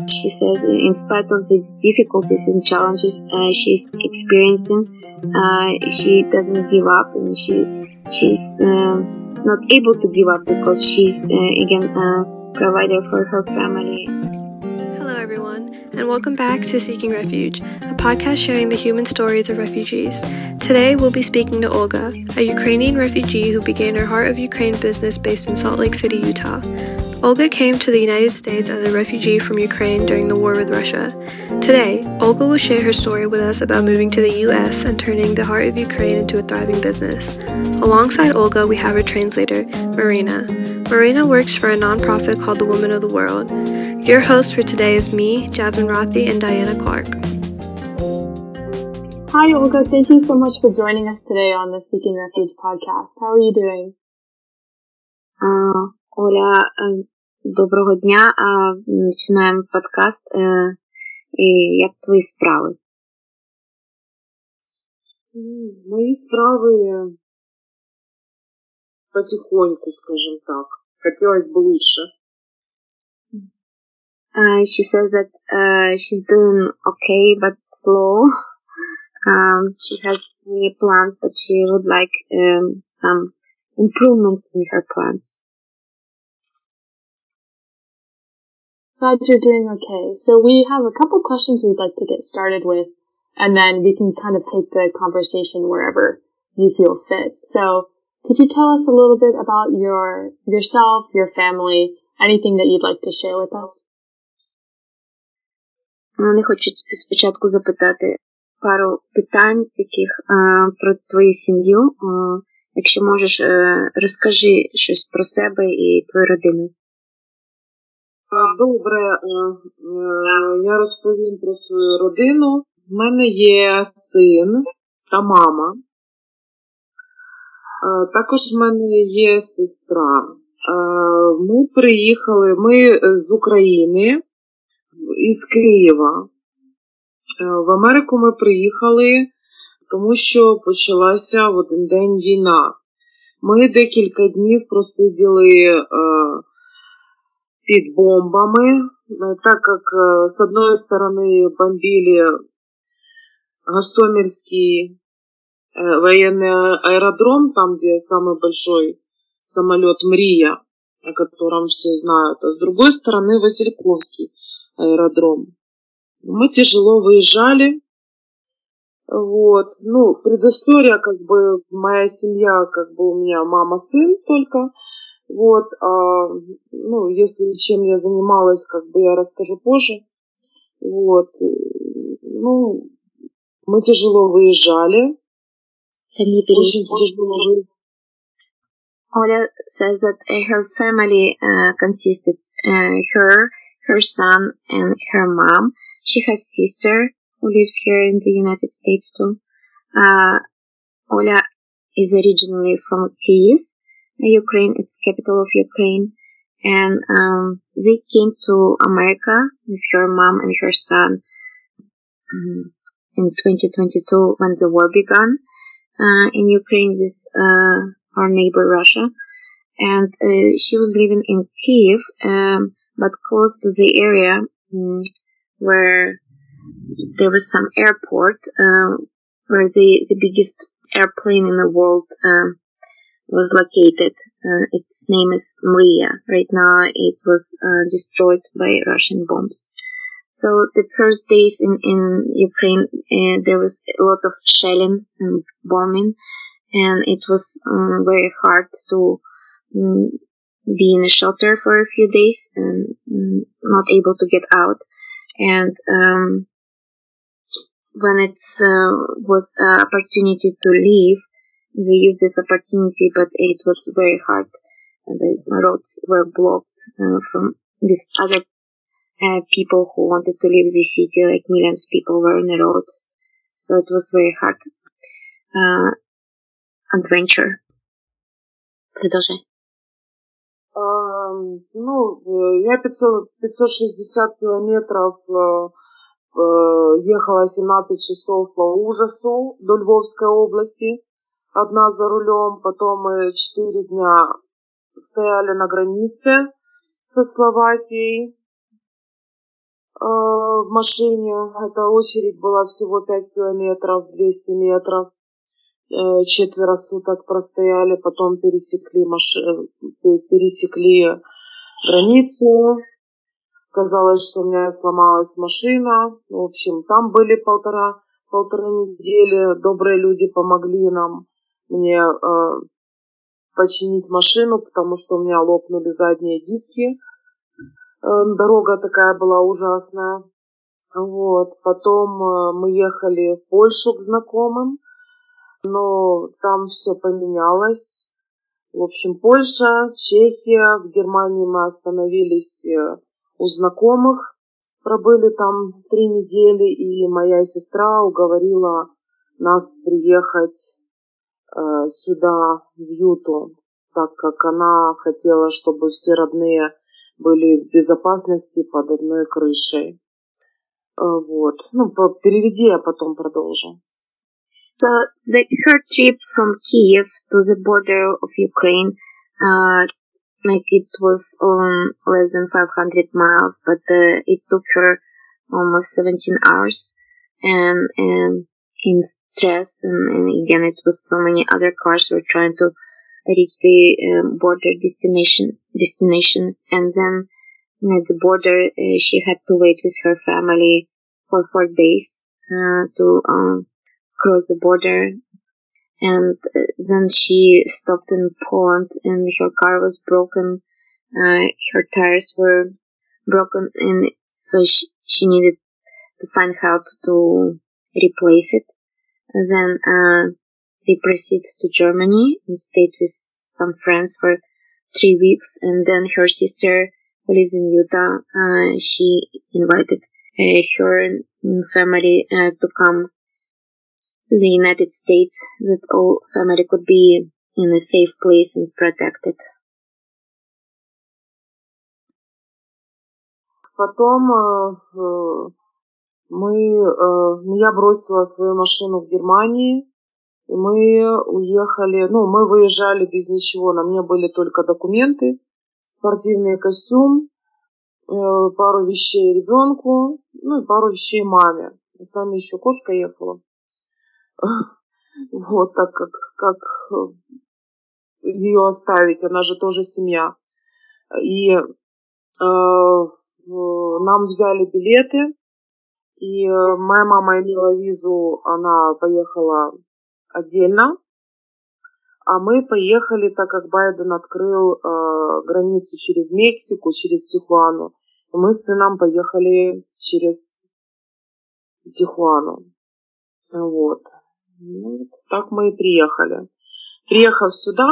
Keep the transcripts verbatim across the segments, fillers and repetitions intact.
She said, in spite of the difficulties and challenges uh, she's experiencing, uh, she doesn't give up, and she she's uh, not able to give up because she's uh, again a provider for her family. Hello, everyone, and welcome back to Seeking Refuge, a podcast sharing the human stories of refugees. Today, we'll be speaking to Olga, a Ukrainian refugee who began her Heart of Ukraine business based in Salt Lake City, Utah. Olga came to the United States as a refugee from Ukraine during the war with Russia. Today, Olga will share her story with us about moving to the U S and turning the Heart of Ukraine into a thriving business. Alongside Olga, we have her translator, Marina. Marina works for a nonprofit called the Women of the World. Your host for today is me, Jasmine Rothi, and Diana Clark. Hi, Olga. Thank you so much for joining us today on the Seeking Refuge podcast. How are you doing? Uh, Оля, uh, доброго дня. Uh, починаємо подкаст. Uh, і як твої справи? Мои справы потихоньку, скажем так. Хотелось бы лучше. Uh, she says that uh, she's doing okay, but slow. Um, she has many plans, but she would like um, some improvements in her plans. Glad you're doing okay. So we have a couple questions we'd like to get started with, and then we can kind of take the conversation wherever you feel fit. So could you tell us a little bit about your yourself, your family, anything that you'd like to share with us? Вони хочуть спочатку запитати пару питань таких uh, про твою сім'ю. Uh, якщо можеш, uh, розкажи щось про себе і твою родину. Добре, я розповім про свою родину. В мене є син та мама. Також в мене є сестра. Ми приїхали, ми з України, із Києва. В Америку ми приїхали, тому що почалася в один день війна. Ми декілька днів просиділи під бомбами, так как с одной стороны бомбили Гостомельский военный аэродром, там где самый большой самолет «Мрия», о котором все знают, а с другой стороны Васильковский аэродром. Мы тяжело выезжали. Вот, ну, предыстория, как бы, моя семья, как бы, у меня мама, сын только. Вот, а, ну, если чем я занималась, как бы, я расскажу позже. Вот, ну, мы тяжело выезжали. Очень тяжело выезжали. Oля says that uh, her family uh, consisted uh, her, her son, and her mom. She has a sister who lives here in the United States too. Uh, Oля is originally from Kyiv, Ukraine. It's capital of Ukraine, and um, they came to America with her mom and her son um, in twenty twenty-two when the war began uh, in Ukraine with uh, our neighbor Russia. And uh, she was living in Kyiv, um, but close to the area um, where there was some airport, uh, where the, the biggest airplane in the world um, was located. Uh, its name is Mriya. Right now it was uh, destroyed by Russian bombs. So the first days in, in Ukraine, uh, there was a lot of shelling and bombing, and it was um, very hard to um, be in a shelter for a few days and um, not able to get out. And um, when it uh, was an opportunity to leave, they used this opportunity, but it was very hard. And the roads were blocked uh, from these other uh, people who wanted to leave the city, like millions of people were on the roads. So it was very hard uh, adventure. Продолжай. Uh, ну, я пятьсот, пятьсот шестьдесят километров uh, ехала семнадцать часов по ужасу до Львовской области, одна за рулем. Потом мы четыре дня стояли на границе со Словакией. в машине. Эта очередь была всего пять километров, двести метров. Четверо суток простояли, потом пересекли, маш... пересекли границу. Казалось, что у меня сломалась машина. В общем, там были полтора, полторы недели. Добрые люди помогли нам, мне э, починить машину, потому что у меня лопнули задние диски. Э, дорога такая была ужасная. Вот. Потом э, мы ехали в Польшу к знакомым, но там все поменялось. В общем, Польша, Чехия, в Германии мы остановились у знакомых, пробыли там три недели, и моя сестра уговорила нас приехать э, сюда, в Юту, так как она хотела, чтобы все родные были в безопасности под одной крышей. Э, вот. Ну, переведи, а потом продолжу. So the, her trip from Kiev to the border of Ukraine, uh, like it was um, less than five hundred miles, but uh, it took her almost seventeen hours, and and in stress, and, and again it was so many other cars were trying to reach the um, border destination destination, and then at the border uh, she had to wait with her family for four days uh, to um. cross the border, and uh, then she stopped in Poland and her car was broken, uh, her tires were broken, and so she, she needed to find help to replace it. And then uh, they proceeded to Germany and stayed with some friends for three weeks, and then her sister who lives in Utah, uh, she invited uh, her family uh, to come to the United States, that all family could be in a safe place and protected. Потом э, мы, э, я бросила свою машину в Германии, и мы уехали, ну, мы выезжали без ничего, на мне были только документы, спортивный костюм, э, пару вещей ребенку, ну, и пару вещей маме. С нами еще кошка ехала. Вот, так как, как ее оставить, она же тоже семья. И э, нам взяли билеты, и моя мама имела визу, она поехала отдельно, а мы поехали, так как Байден открыл э, границу через Мексику, через Тихуану. И мы с сыном поехали через Тихуану. Вот. Вот так мы и приехали. Приехав сюда,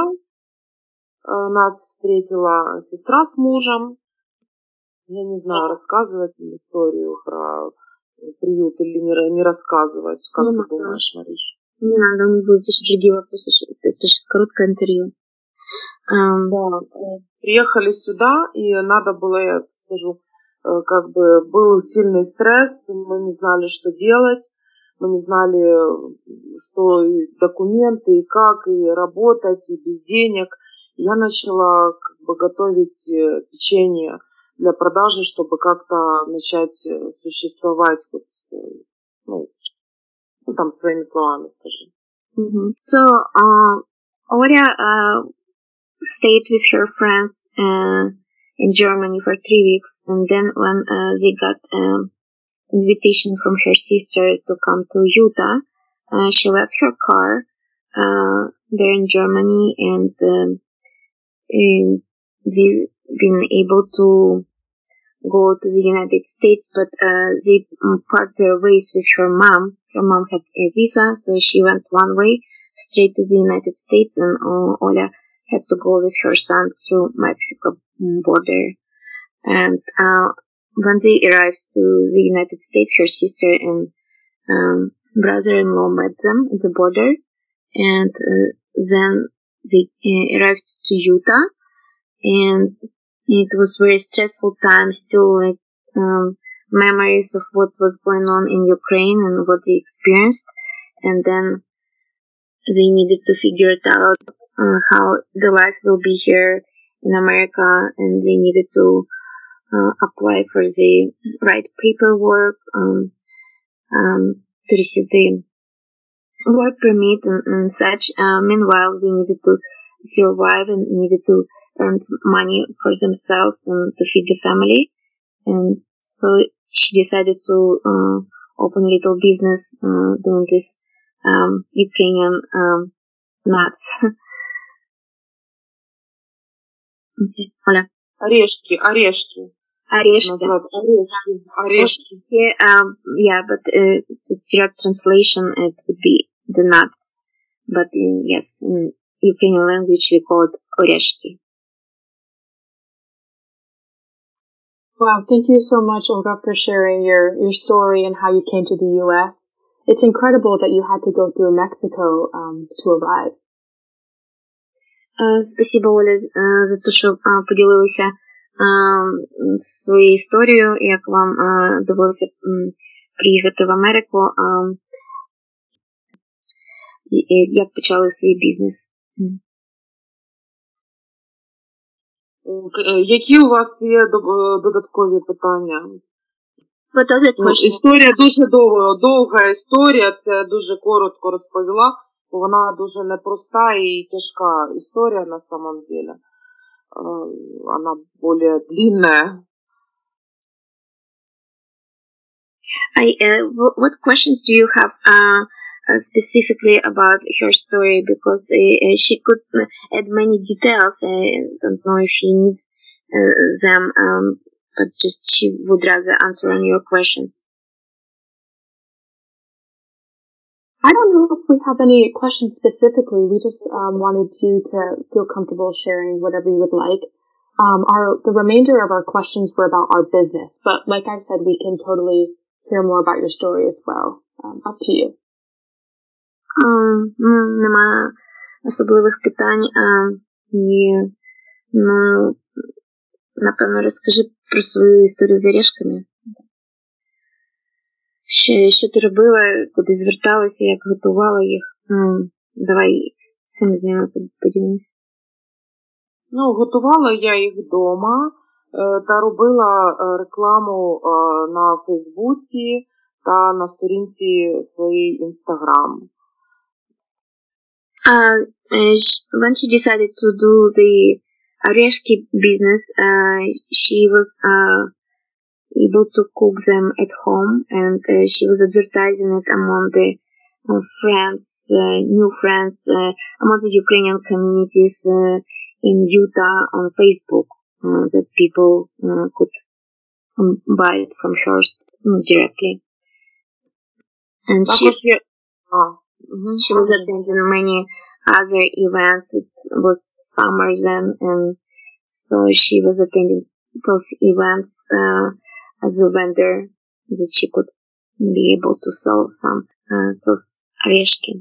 нас встретила сестра с мужем. Я не знаю, рассказывать историю про приют или не, не рассказывать. Как не ты надо. Думаешь, Мариш? Не надо, у них будут еще другие вопросы. Это же короткое интервью. Um, да. Приехали сюда, и надо было, я скажу, как бы был сильный стресс, мы не знали, что делать. Мы не знали, что и документы, и как, и работать, и без денег. Я начала как бы готовить печенье для продажи, чтобы как-то начать существовать, вот, ну, ну там своими словами скажи. Mm-hmm. So, uh, Oля uh, stayed with her friends uh, in Germany for three weeks, and then when uh, they got um, invitation from her sister to come to Utah, uh, she left her car uh, there in Germany, and um, and they've been able to go to the United States, but uh, they parted their ways with her mom. Her mom had a visa, so she went one way straight to the United States, and uh, Oля had to go with her son through Mexico border. And uh, when they arrived to the United States, her sister and um, brother-in-law met them at the border, and uh, then they uh, arrived to Utah, and it was very stressful time, still like um, memories of what was going on in Ukraine and what they experienced, and then they needed to figure it out uh, how the life will be here in America, and they needed to uh, apply for the right paperwork um, um, to receive the work permit and, and such. Uh, meanwhile, they needed to survive and needed to earn money for themselves and to feed the family. And so she decided to uh, open a little business uh, doing this um, Ukrainian um, nuts. Okay, Оля. Орешки, орешки. Орешки. Называют орешки, орешки. Okay, um, yeah, but uh, just direct translation, it would be the nuts. But in, yes, in Ukrainian language we call it oрешки. Wow, thank you so much, Olga, for sharing your, your story and how you came to the U S. It's incredible that you had to go through Mexico um, to arrive. Uh, спасибо, Оля, uh, за те, що uh, поділилися uh, своєю історією, як вам uh, довелося um, приїхати в Америку, uh, і, і як почали свій бізнес. Mm. Які у вас є додаткові питання? Ну, історія дуже довга, довга історія, це дуже коротко розповіла, бо вона дуже непроста і тяжка історія на самом деле. Вона более длинная. I, uh, what questions do you have uh, uh, specifically about her story? Because uh, she could add many details. I don't know if she needs uh, them, um, but just she would rather answer on your questions. I don't know if we have any questions specifically. We just um, wanted you to feel comfortable sharing whatever you would like. Um, our the remainder of our questions were about our business, but like I said, we can totally hear more about your story as well. Um, up to you. Um, ну, нема особливих питань. Um, і, ну, напевно, розкажи про свою історію з орешками. Що, що ти робила, куди зверталася, як готувала їх? Um, давай цим з ними поділимось. Ну, готувала я їх вдома та робила рекламу на Фейсбуці та на сторінці своєї Інстаграм. Uh, when she decided to do the Oreshki business, uh, she was uh, able to cook them at home, and uh, she was advertising it among the uh, friends, uh, new friends, uh, among the Ukrainian communities uh, in Utah on Facebook, uh, that people uh, could um, buy it from her directly. And she, oh, mm-hmm, she was attending many other events. It was summer then, and so she was attending those events uh, as a vendor that she could be able to sell some uh, those орешки.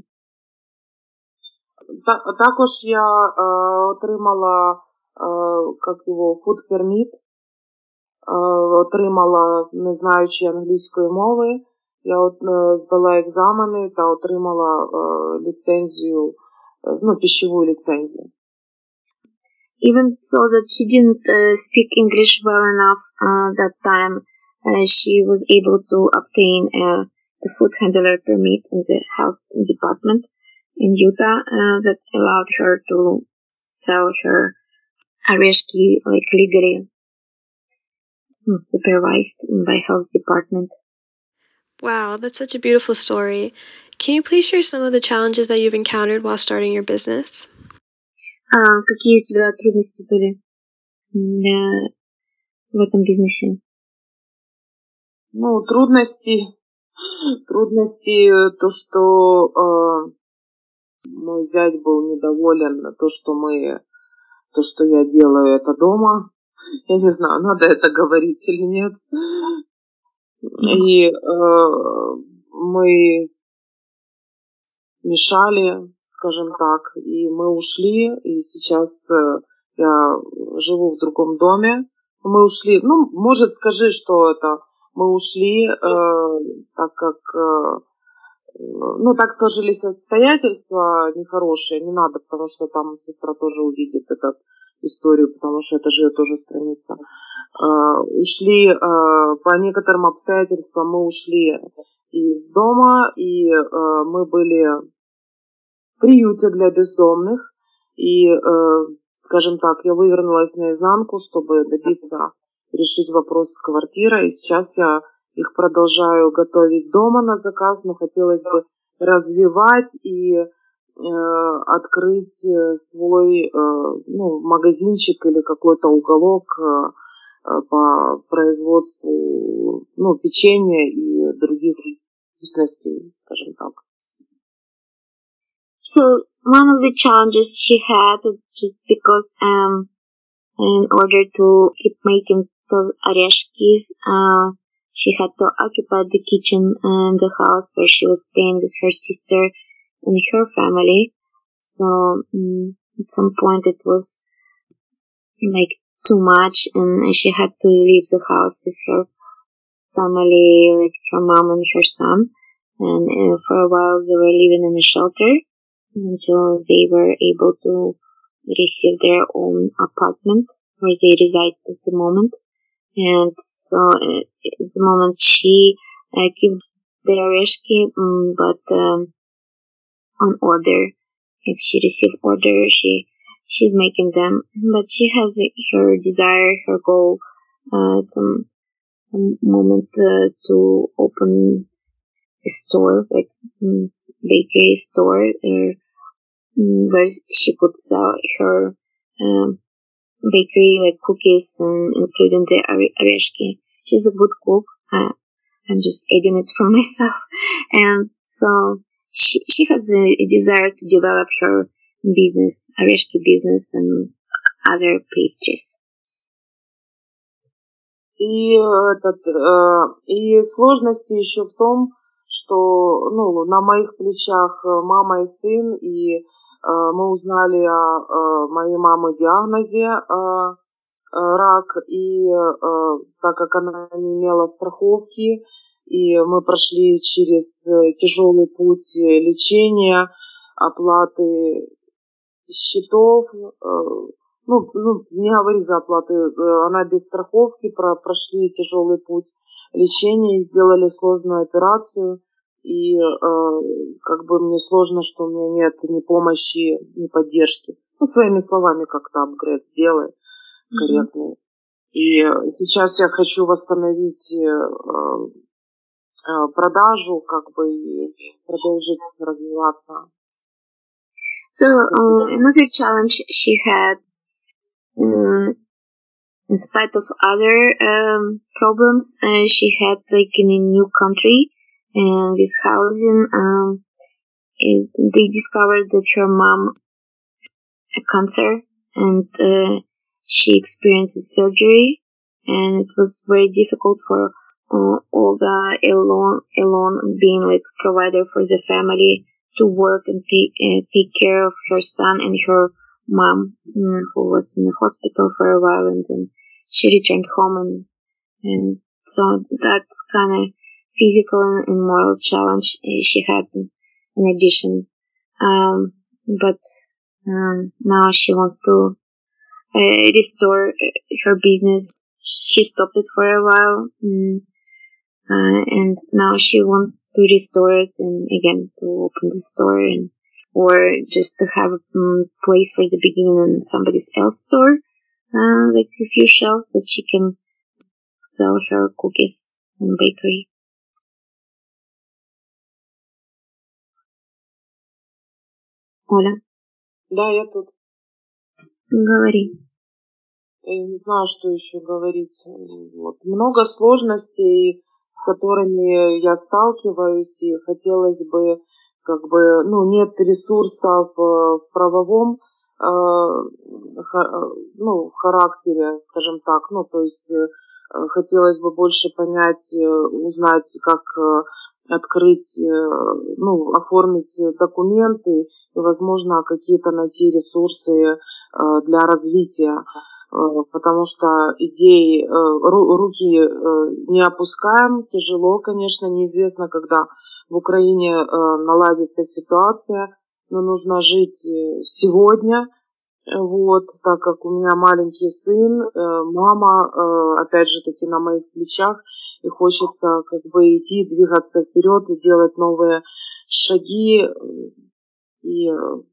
Також я е, отримала е, як його, food permit, е, отримала, не знаючи англійської мови, я от, е, здала екзамени та отримала е, ліцензію, е, ну, пищеву ліцензію. Even though that she didn't uh, speak English well enough uh, that time, uh, she was able to obtain uh, a food handler permit in the health department in Utah uh, that allowed her to sell her орешки like legally, supervised by health department. Wow, that's such a beautiful story. Can you please share some of the challenges that you've encountered while starting your business? А, какие у тебя трудности были для, в этом бизнесе? Ну, трудности, трудности, то, что э, мой зять был недоволен, то, что мы, то, что я делаю это дома. Я не знаю, надо это говорить или нет. И э, мы мешали, скажем так, и мы ушли, и сейчас э, я живу в другом доме. Мы ушли, ну, может, скажи, что это, мы ушли, э, так как, э, ну, так сложились обстоятельства нехорошие, не надо, потому что там сестра тоже увидит эту историю, потому что это же ее тоже страница. ушли по некоторым обстоятельствам, мы ушли из дома, и мы были в приюте для бездомных, и, скажем так, я вывернулась наизнанку, чтобы добиться, решить вопрос с квартирой, и сейчас я их продолжаю готовить дома на заказ, но хотелось бы развивать и э, открыть свой э, ну, магазинчик или какой-то уголок э, по производству ну, печенья и других вкусностей, скажем так. So one of the challenges she had just because um in order to keep making those oreshkis, uh, she had to occupy the kitchen and the house where she was staying with her sister and her family. So um, at some point it was like too much, and she had to leave the house with her family, like her mom and her son. And uh, for a while they were living in a shelter until they were able to receive their own apartment where they reside at the moment. And so uh, at the moment she uh, gives the oreshki, um, but um, on order. If she receives order, she she's making them. But she has her desire, her goal uh, at some moment uh, to open a store, like um, bakery store, uh, where she could sell her um, bakery, like cookies, and including the oreshki. She's a good cook. Uh, I'm just adding it from myself. And so she, she has a, a desire to develop her business, oreshki business, and other pastries. И, этот, э, и сложности еще в том, что ну, на моих плечах мама и сын, и э, мы узнали о, о моей мамы диагнозе э, рак, и э, так как она не имела страховки, и мы прошли через тяжелый путь лечения, оплаты счетов, э, ну, ну, не говори за оплаты, она без страховки, про, прошли тяжелый путь лечения, сделали сложную операцию, и э, как бы мне сложно, что у меня нет ни помощи, ни поддержки. Ну, своими словами как-то апгрейд сделай корректный. Mm-hmm. И сейчас я хочу восстановить э, э, продажу, как бы, и продолжить развиваться. So, uh, another challenge she had, um, in spite of other um, problems, uh, she had like in a new country, and with housing, um, it, they discovered that her mom had cancer, and uh, she experienced surgery, and it was very difficult for uh, Olga alone, alone being like provider for the family, to work and take uh, take care of her son and her mom, uh, who was in the hospital for a while, and then she returned home, and and so that's kind of physical and moral challenge she had in addition. Um, but um, now she wants to uh, restore her business. She stopped it for a while. Mm, Uh, and now she wants to restore it and again to open the store, and or just to have a um, place for the beginning in somebody else's store, uh, like a few shelves that she can sell her cookies and bakery. Оля? Да, я тут. Говори. Я не знаю, что еще говорить. Вот. Много сложностей, с которыми я сталкиваюсь, и хотелось бы, как бы, ну, нет ресурсов в правовом, э, ну, характере, скажем так, ну, то есть э, хотелось бы больше понять, узнать, как открыть, ну, оформить документы и, возможно, какие-то найти ресурсы для развития. Потому что идеи, руки не опускаем, тяжело, конечно, неизвестно, когда в Украине наладится ситуация, но нужно жить сегодня, Вот, так как у меня маленький сын, мама, опять же таки, на моих плечах, и хочется как бы идти, двигаться вперед и делать новые шаги и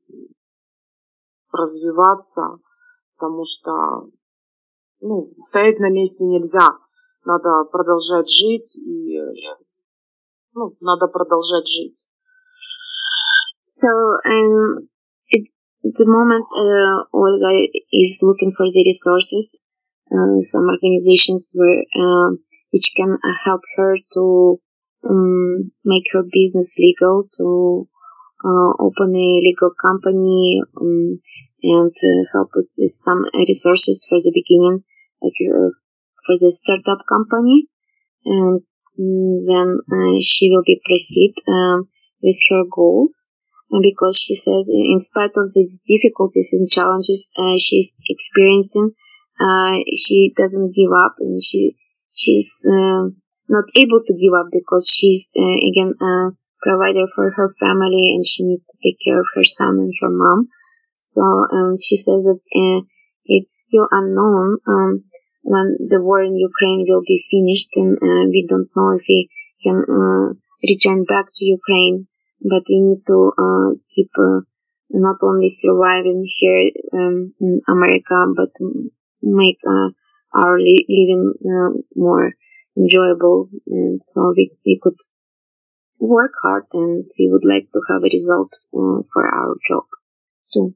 развиваться, потому что, ну, стоять на месте нельзя, надо продолжать жить и, ну, надо продолжать жить. So, um, it, at the moment, uh, Olga is looking for the resources, uh, some organizations where, uh, which can uh, help her to um, make her business legal, to uh, open a legal company, um, and uh, help with, with some resources for the beginning, like uh, for the startup company, and um, then uh, she will be proceed um, with her goals. And because she said, in spite of the difficulties and challenges uh, she's experiencing, uh, she doesn't give up, and she she's uh, not able to give up because she's uh, again a provider for her family, and she needs to take care of her son and her mom. So um, she says that uh, it's still unknown um, when the war in Ukraine will be finished, and uh, we don't know if we can uh, return back to Ukraine. But we need to uh, keep uh, not only surviving here um, in America, but make uh, our li- living uh, more enjoyable. And so we, we could work hard, and we would like to have a result uh, for our job too.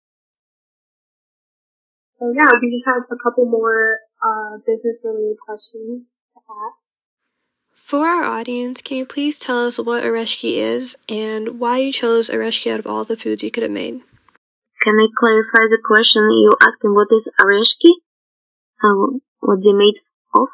So yeah, we just have a couple more uh, business-related questions to ask. For our audience, can you please tell us what oreshki is and why you chose oreshki out of all the foods you could have made? Can I clarify the question? You asking what is oreshki? Uh, what they made of?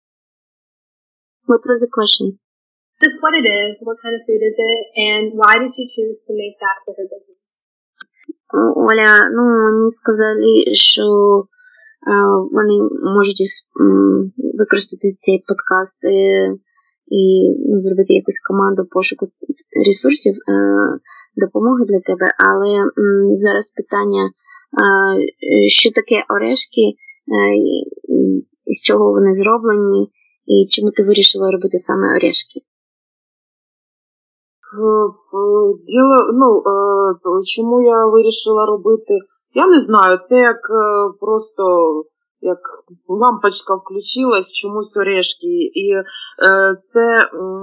What was the question? Just what it is, what kind of food is it, and why did you choose to make that for her business? Оля, ну, вони сказали, що uh, вони можуть um, використати цей подкаст uh, і ну, зробити якусь команду пошуку ресурсів, uh, допомоги для тебе, але um, зараз питання, uh, що таке орешки, uh, із чого вони зроблені, і чому ти вирішила робити саме орешки? Діло, ну, чому я вирішила робити, я не знаю, це як просто, як лампочка включилась, чомусь орешки, і це,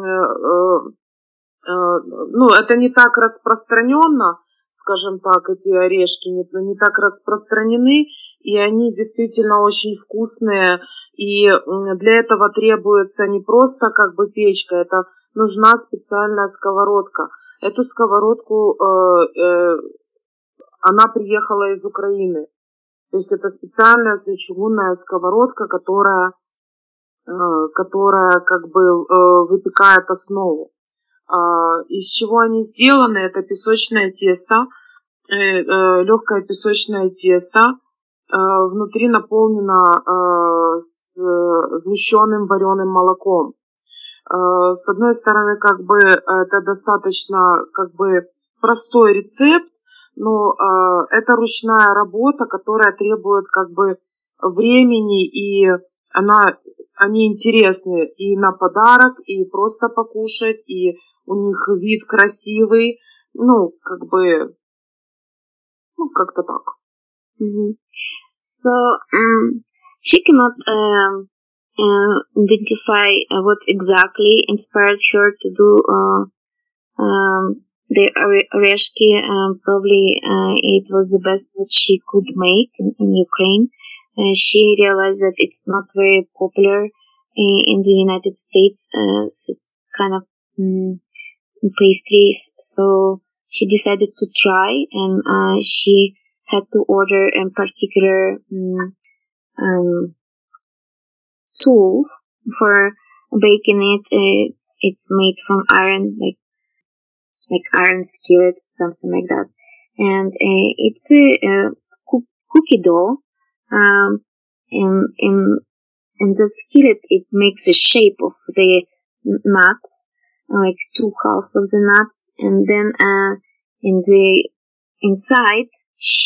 ну, это не так распространенно, скажем так, эти орешки не, не так распространены, и они действительно очень вкусные, и для этого требуется не просто как бы печка, это нужна специальная сковородка. Эту сковородку, э, э, она приехала из Украины. То есть это специальная чугунная сковородка, которая, э, которая как бы э, выпекает основу. Э, из чего они сделаны? Это песочное тесто, э, э, легкое песочное тесто, э, внутри наполнено э, с сгущенным вареным молоком. С одной стороны, как бы это достаточно как бы простой рецепт, но э, это ручная работа, которая требует как бы времени, и она, они интересны и на подарок, и просто покушать, и у них вид красивый, ну, как бы, ну, как-то так. Mm-hmm. So, um, she cannot um, uh, identify uh, what exactly inspired her to do uh, um, the oreshki. Um, probably uh, it was the best what she could make in, in Ukraine. Uh, she realized that it's not very popular in, in the United States. Uh, it's kind of um, pastries. So she decided to try, and uh, she had to order a particular um, um, tool for baking it. Uh, it's made from iron, like like iron skillet, something like that. And uh, it's a, a cookie dough. Um, and in in the skillet, it makes the shape of the nuts, like two halves of the nuts, and then uh, in the inside she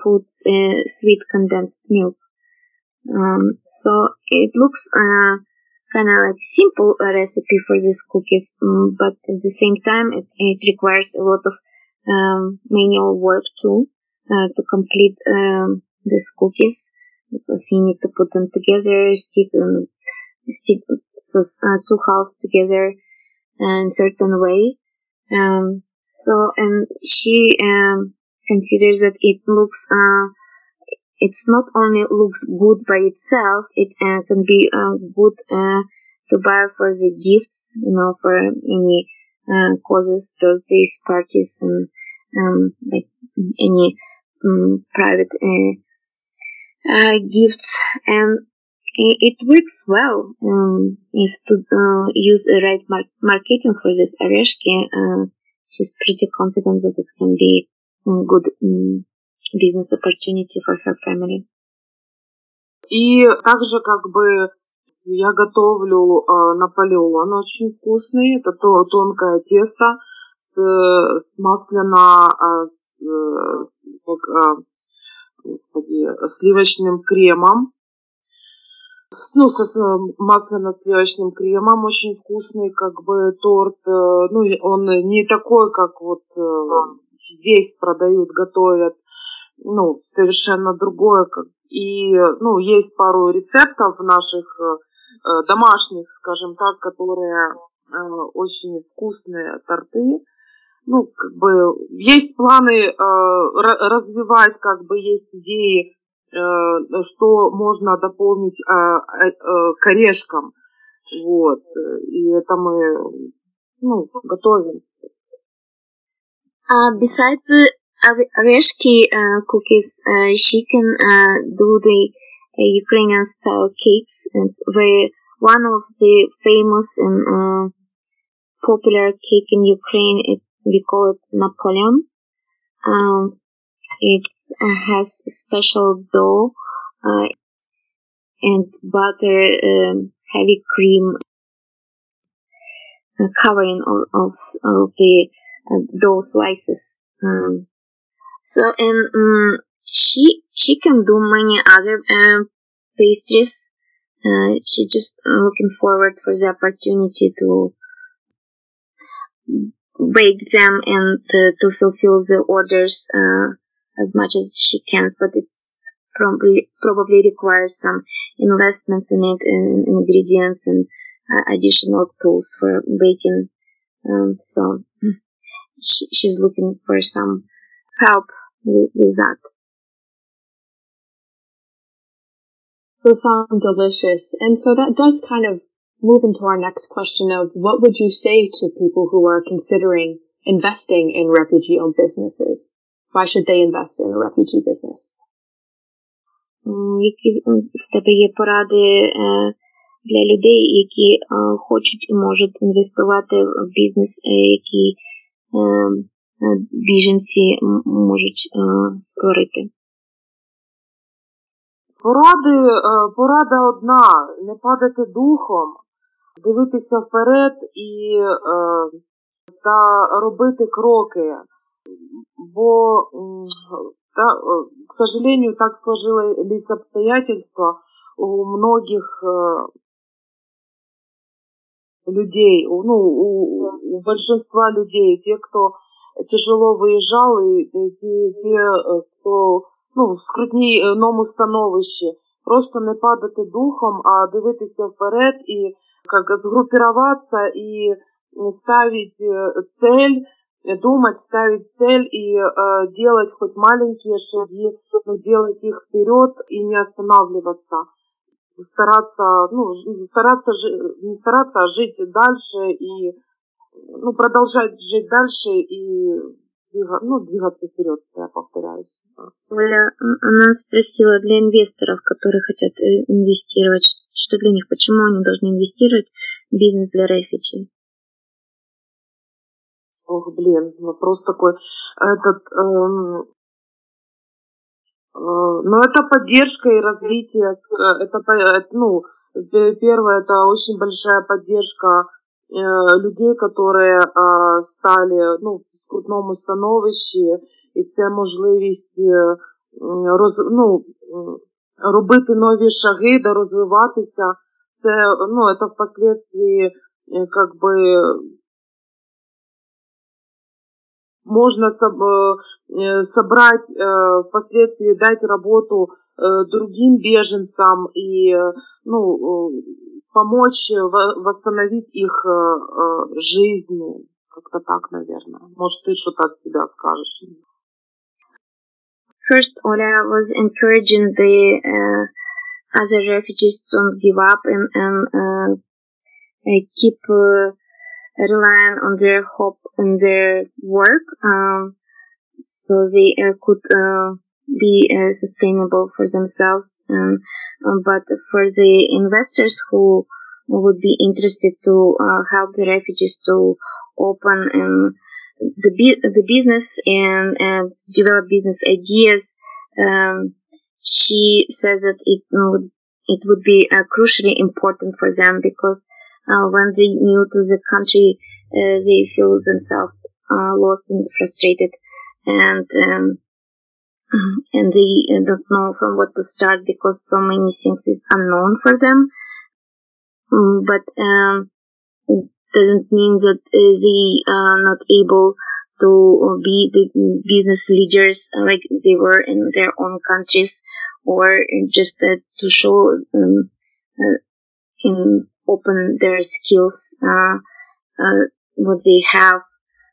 puts uh, sweet condensed milk. Um, so it looks uh, kind of like simple uh, recipe for these cookies, um, but at the same time it, it requires a lot of um, manual work too uh, to complete um, these cookies, because you need to put them together, stick them, stick those uh, two halves together in a certain way. Um, so and she um, considers that it looks uh, it's not only looks good by itself, it uh, can be uh, good uh, to buy for the gifts, you know, for any uh, causes, birthdays, parties, and um, like any um, private uh, uh, gifts. And it works well um, if to uh, use the right mar- marketing for this oreshki. Uh, she's pretty confident that it can be a good um, business opportunity for her family. И также как бы я готовлю э, Наполеон, очень вкусный. Это то, тонкое тесто с, с масляно, э, с, с, как, э, господи, сливочным кремом. Ну, со с масляно-сливочным кремом, очень вкусный, как бы торт. Э, ну, он не такой, как вот э, здесь продают, готовят. Ну, совершенно другое. И, ну, есть пару рецептов наших э, домашних, скажем так, которые э, очень вкусные торты. Ну, как бы, есть планы э, развивать, как бы, есть идеи, э, что можно дополнить э, э, к орешкам. Вот. И это мы, ну, готовим. Uh, besides the oreshki uh, cookies, uh, she can uh, do the uh, Ukrainian style cakes. It's very one of the famous and uh, popular cake in Ukraine. It, we call it Napoleon. Um, it uh, has special dough uh, and butter, um, heavy cream uh, covering of, of, of the uh, dough slices. Um, So, and um, she she can do many other uh, pastries. Uh, she's just looking forward for the opportunity to bake them and to, to fulfill the orders uh, as much as she can. But it probably probably requires some investments in it, and ingredients and uh, additional tools for baking. Um, so she, she's looking for some help with, with that. Those sound delicious. And so that does kind of move into our next question of what would you say to people who are considering investing in refugee-owned businesses? Why should they invest in a refugee business? Які в тебе є поради для людей, які хочуть і можуть інвестувати в бізнес, який біженці можуть створити? Поради, порада одна, не падати духом, дивитися вперед і та робити кроки, бо, та, к сожалению, так сложились обстоятельства у многих людей, ну, у, у большинства людей, те, кто тяжело виїжджав, і ті, ті, хто ну, в скрутному становищі, просто не падати духом, а дивитися вперед і как сгруппироваться и ставить цель, думать, ставить цель и э, делать хоть маленькие шаги, но делать их вперед и не останавливаться. Стараться, ну, стараться, не стараться, а жить дальше и ну, продолжать жить дальше и ну, двигаться вперед, я повторяюсь. Оля, она спросила для инвесторов, которые хотят инвестировать, что для них, почему они должны инвестировать в бизнес для рефugee? Ох, блин, вопрос такой. Этот, эм, э, ну, это поддержка и развитие. Это, ну, первое, это очень большая поддержка э, людей, которые э, стали, ну, в скрутному становищі, і це можливість роз, ну, робити нові шаги, да розвиватися. Це, ну, это впоследствии как бы можно собрать, впоследствии дать работу другим беженцам и, ну, помочь восстановить их жизнь. Как-то так, наверное. Может, ты что-то от себя скажешь? First, Oля was encouraging the uh, other refugees to give up and, and uh, keep uh, relying on their hope and their work, um, so they uh, could uh, be uh, sustainable for themselves. Um, um, but for the investors who would be interested to uh, help the refugees to open and the the business and, and develop business ideas, um, she says that it would it would be uh, crucially important for them because uh, when they new to the country, uh, they feel themselves uh, lost and frustrated, and um, and they don't know from what to start because so many things is unknown for them. Um, but um, it doesn't mean that uh, they are not able to be the business leaders like they were in their own countries, or just uh, to show um, uh, in open their skills, uh, uh, what they have.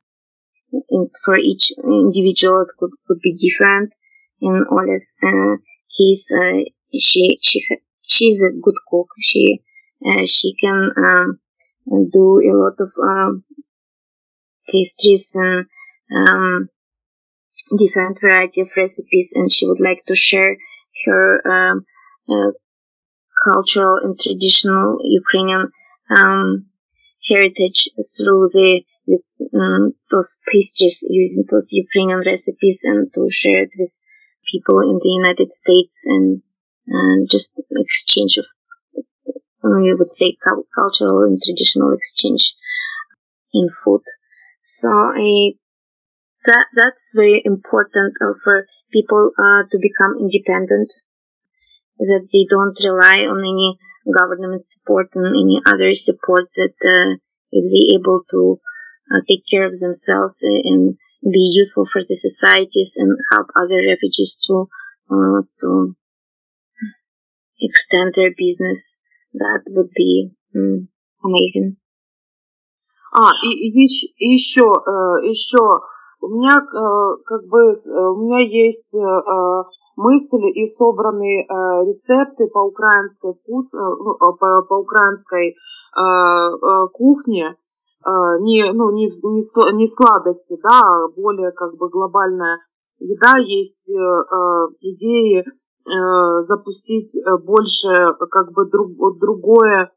In, for each individual, it could, could be different. In Ola's uh, case, uh, she she she's a good cook. She uh, she can um, do a lot of um, pastries and um, different variety of recipes, and she would like to share her um, uh, cultural and traditional Ukrainian um, heritage through the um, those pastries, using those Ukrainian recipes, and to share it with people in the United States, and uh, just exchange of, we would say, cultural and traditional exchange in food. So I that that's very important uh, for people uh, to become independent, that they don't rely on any government support and any other support, that uh, if they're able to uh, take care of themselves and be useful for the societies and help other refugees to uh, to extend their business, that would be mm, amazing. А, и, и еще, еще, у меня как бы, у меня есть мысли и собранные рецепты по украинской вкус, по, по украинской кухне, не, ну, не, не, не сладости, да, более как бы глобальная еда, есть идеи запустить больше как бы друг, другое,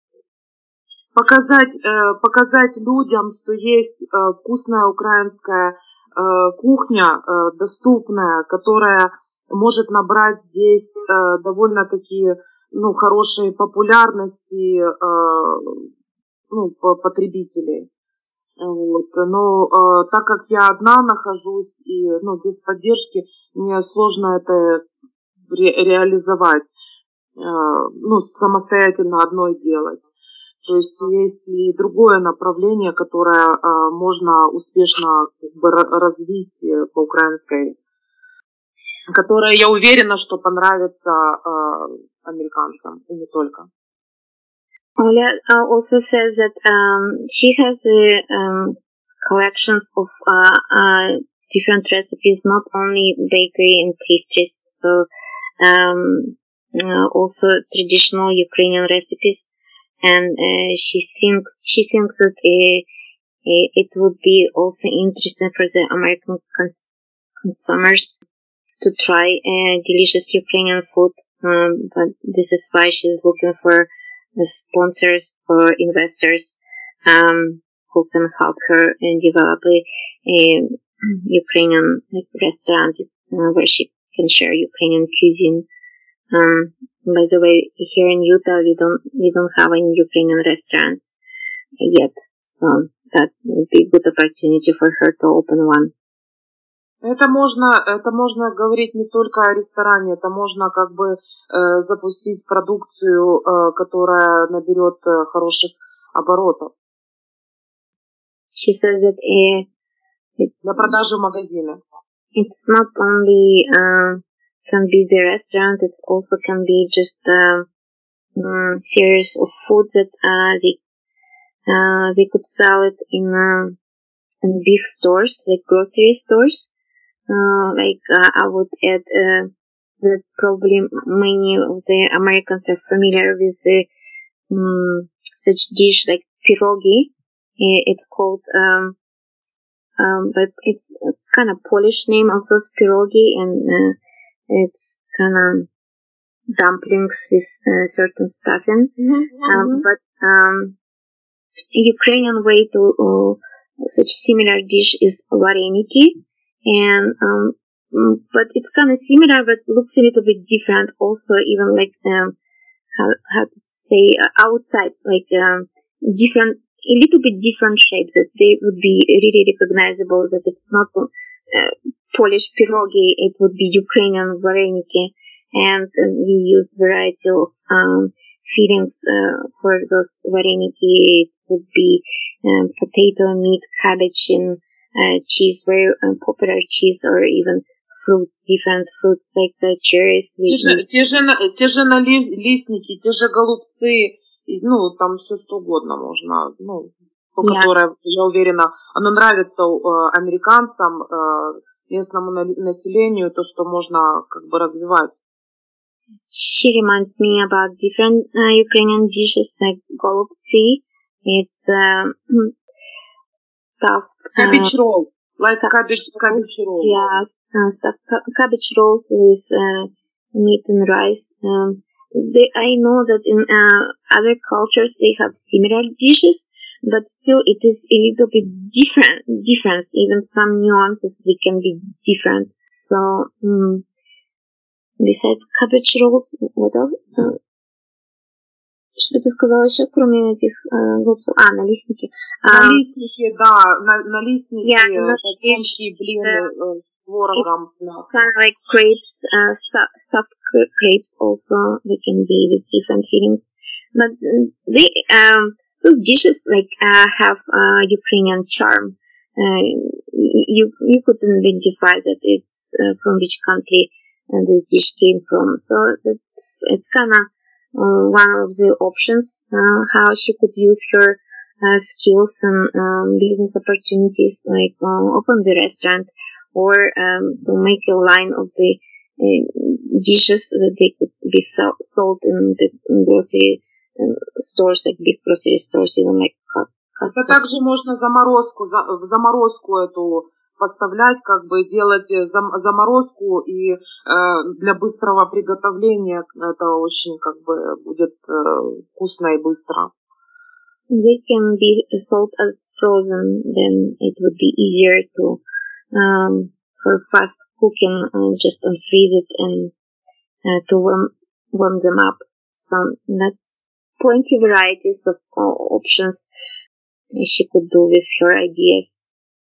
Показать, э, показать людям, что есть э, вкусная украинская э, кухня, э, доступная, которая может набрать здесь э, довольно-таки, ну, хорошей популярности э, ну, потребителей. Вот. Но э, так как я одна нахожусь и, ну, без поддержки, мне сложно это ре- реализовать, э, ну, самостоятельно одной делать. То есть есть и другое направление, которое э, можно успешно как бы, развить по украинской, которое, я уверена, что понравится э, американцам и не только. Oля uh, also says that um, she has uh, um, collections of uh, uh, different recipes, not only bakery and pastries, so um, uh, also traditional Ukrainian recipes. And uh, she thinks she thinks that uh, it would be also interesting for the American cons- consumers to try uh, delicious Ukrainian food. Um, but this is why she's looking for the sponsors or investors um, who can help her and develop a, a Ukrainian like, restaurant uh, where she can share Ukrainian cuisine. Um, by the way, here in Utah, we don't we don't have any Ukrainian restaurants yet, so that would be a good opportunity for her to open one. Это можно, это можно говорить не только о ресторане, это можно как бы э, запустить продукцию, э, которая наберет э, хороших оборотов. She says that uh, it, Для продажи в магазине. it's not only uh, can be the restaurant, it also can be just a um, series of food that uh, they uh, they could sell it in uh, in big stores like grocery stores. Uh, like uh, I would add uh, that probably many of the Americans are familiar with the um, such dish like pierogi. It's called um, um, but it's a kind of Polish name of those pierogi, and uh, it's kind of dumplings with uh, certain stuffing. Mm-hmm. Um, but um, Ukrainian way to uh, such similar dish is vareniki, and um, but it's kind of similar, but looks a little bit different. Also, even like um, how how to say uh, outside, like um, different, a little bit different shapes that they would be really recognizable. That it's not uh, Polish pierogi, it would be Ukrainian vareniki, and uh, we use variety of um, fillings uh, for those vareniki. It would be um, potato, meat, cabbage, and uh, cheese, very uh, popular cheese, or even fruits, different fruits like the cherries. Те же, те же, те же налистники, те же голубцы, ну, там все что угодно можно, ну, по Yeah. которой, я уверена, оно нравится э, американцам, э, местному населению, то, что можно как бы развивать. She reminds me about different uh, Ukrainian dishes like golubtsi. It's uh, stuffed Cabbage uh, roll, like cabbage, rolls. cabbage roll. Yeah, uh, stuffed ca- cabbage rolls with uh, meat and rice. Um, they, I know that in uh, other cultures they have similar dishes, but still it is a little bit different. Difference, even some nuances, they can be different. So. Um, Besides cabbage rolls, what else? Uh, что ты сказала еще, кроме этих uh, голубцов? А, налистники. Um, Налистники, да, на, налистники, yeah, тонкие блины uh, с творогом, с мясом. Kind of like crepes, uh, stu- stuffed crepes also, they can be with different fillings. But they, um, those dishes like uh, have uh, Ukrainian charm. Uh, you you could identify that it's uh, from which country uh, this dish came from. So it's it's kind of uh, one of the options uh, how she could use her uh, skills and um, business opportunities, like uh, open the restaurant or um, to make a line of the uh, dishes that they could be so- sold in the grocery uh, stores, like big grocery stores, even like Costco. Это также можно заморозку, за, в заморозку эту поставлять, как бы делать зам, заморозку, и э, для быстрого приготовления это очень как бы будет э, вкусно и быстро. They can be sold as frozen, then it would be easier to um, for fast cooking, uh, just unfreeze it and uh, to warm warm them up. So that's plenty varieties of uh, options she could do with her ideas.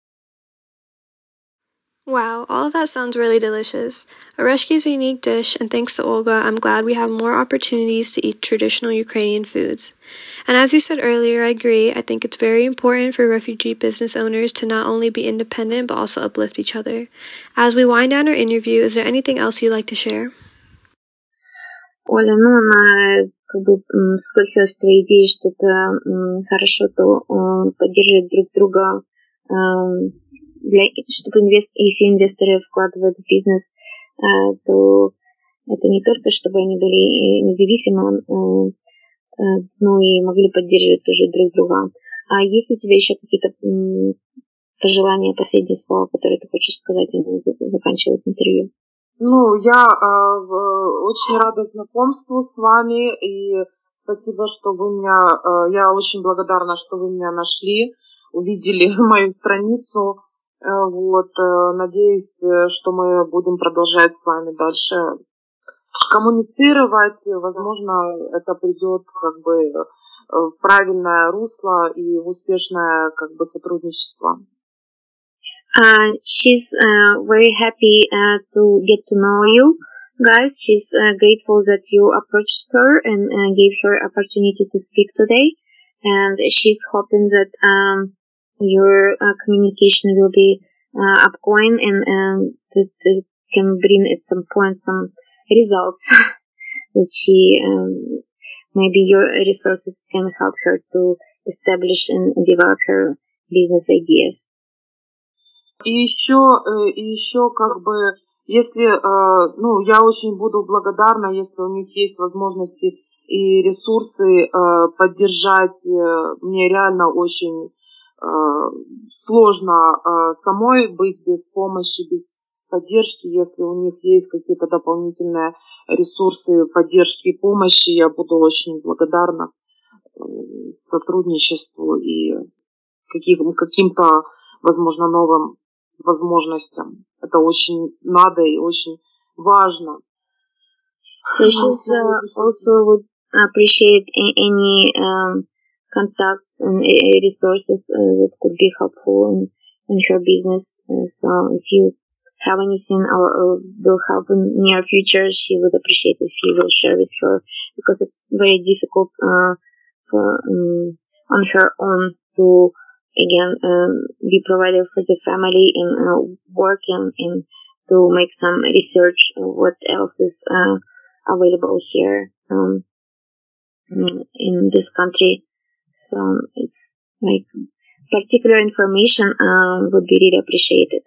Wow, all of that sounds really delicious. Oreshki is a unique dish, and thanks to Olga, I'm glad we have more opportunities to eat traditional Ukrainian foods. And as you said earlier, I agree. I think it's very important for refugee business owners to not only be independent, but also uplift each other. As we wind down our interview, is there anything else you'd like to share? Оля, ну, она как бы м, согласилась с твоей идеей, что это м, хорошо, то м, поддерживать друг друга, эм, для, чтобы инвест, если инвесторы вкладывают в бизнес, э, то это не только, чтобы они были независимы, э, э, но и могли поддерживать тоже друг друга. А есть ли у тебя еще какие-то м, пожелания, последние слова, которые ты хочешь сказать, и заканчивать интервью? Ну, я э, очень рада знакомству с вами, и спасибо, что вы меня, э, я очень благодарна, что вы меня нашли, увидели мою страницу, э, вот, э, надеюсь, что мы будем продолжать с вами дальше коммуницировать, возможно, это придет как бы в правильное русло и в успешное как бы сотрудничество. Uh, she's uh, very happy uh, to get to know you guys. She's uh, grateful that you approached her and uh, gave her opportunity to speak today. And she's hoping that um, your uh, communication will be uh, upgoing and um, that it can bring at some point some results that she um, maybe your resources can help her to establish and develop her business ideas. И еще, и еще как бы, если, ну, я очень буду благодарна, если у них есть возможности и ресурсы поддержать. Мне реально очень сложно самой быть без помощи, без поддержки. Если у них есть какие-то дополнительные ресурсы поддержки и помощи, я буду очень благодарна сотрудничеству и каким, каким-то, возможно, новым возможностям. Это очень надо и очень важно. So she's uh, also would appreciate any um, contacts and uh, resources uh, that could be helpful in, in her business. Uh, so if you have anything or, or will help in near future, she would appreciate if you will share with her, because it's very difficult uh, for um, on her own to again um, be provider for the family and uh, work and, and to make some research of what else is uh, available here um, in this country. So it's like particular information um, would be really appreciated.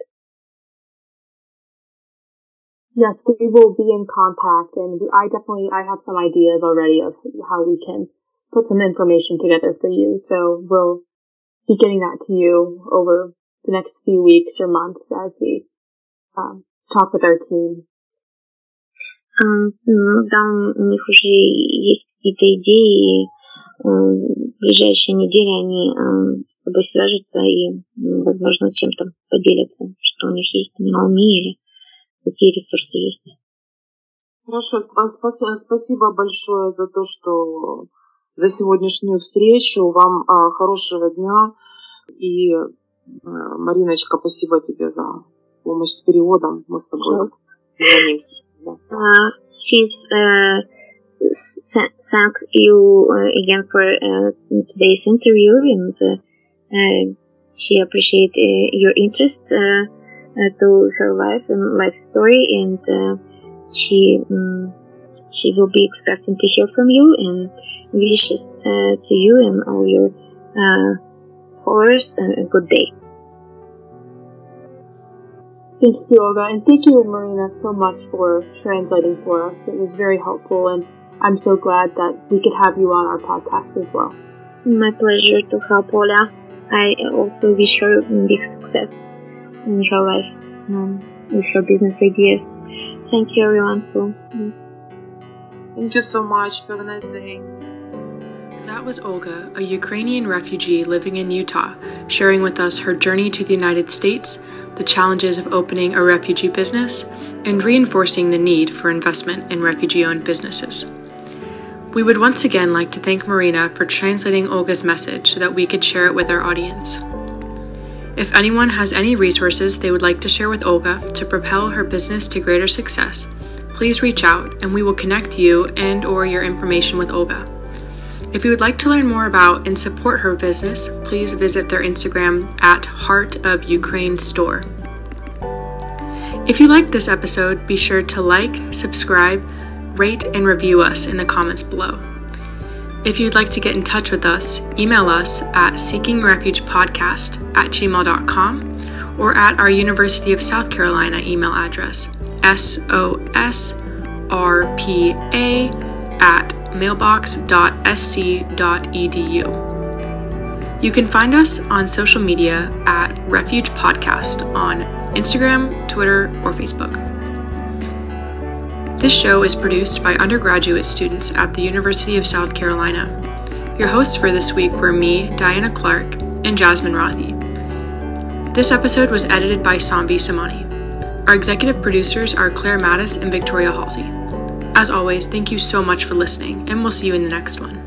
Yes, we will be in contact, and we, I definitely I have some ideas already of how we can put some information together for you. So we'll be getting that to you over the next few weeks or months as we um, talk with our team. Um, да, у них уже есть какие-то идеи, и um, в ближайшие недели они um, с тобой свяжутся и, возможно, чем-то поделятся, что у них есть на уме или какие ресурсы есть. Хорошо, спасибо большое за то, что за сегодняшнюю встречу. Вам а, хорошего дня. И, а, Мариночка, спасибо тебе за помощь с переводом. Мы с тобой звонимся. Uh, she's uh, thanks you uh, again for uh, today's interview, and uh, uh, she appreciates uh, your interest uh, uh, to her life and life story, and uh, she um, she will be expecting to hear from you, and wishes uh, to you and all your uh, followers uh, a good day. Thank you, Olga, and thank you, Marina, so much for translating for us. It was very helpful, and I'm so glad that we could have you on our podcast as well. My pleasure to help Ola. I also wish her big success in her life um, with her business ideas. Thank you, everyone, too. Thank you so much. Have a nice day. That was Olga, a Ukrainian refugee living in Utah, sharing with us her journey to the United States, the challenges of opening a refugee business, and reinforcing the need for investment in refugee-owned businesses. We would once again like to thank Marina for translating Olga's message so that we could share it with our audience. If anyone has any resources they would like to share with Olga to propel her business to greater success, please reach out and we will connect you and or your information with Olga. If you would like to learn more about and support her business, please visit their Instagram at Heart of Ukraine Store. If you liked this episode, be sure to like, subscribe, rate, and review us in the comments below. If you'd like to get in touch with us, email us at seekingrefugepodcast at gmail dot com or at our University of South Carolina email address, S O S R P A at mailbox dot s c dot e d u. You can find us on social media at Refuge Podcast on Instagram, Twitter, or Facebook. This show is produced by undergraduate students at the University of South Carolina. Your hosts for this week were me, Diana Clark, and Jasmine Rothi. This episode was edited by Sambi Samani. Our executive producers are Claire Mattis and Victoria Halsey. As always, thank you so much for listening, and we'll see you in the next one.